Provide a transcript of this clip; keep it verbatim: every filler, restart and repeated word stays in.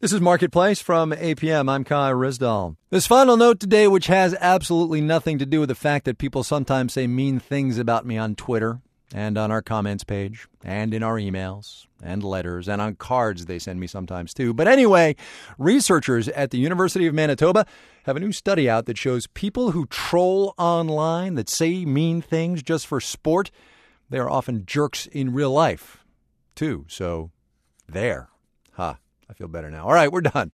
This is Marketplace from A P M. I'm Kai Rizdal. This final note today, which has absolutely nothing to do with the fact that people sometimes say mean things about me on Twitter and on our comments page and in our emails and letters and on cards they send me sometimes too. But anyway, researchers at the University of Manitoba have a new study out that shows people who troll online, that say mean things just for sport, they are often jerks in real life too. So there. Ha. Huh. I feel better now. All right, we're done.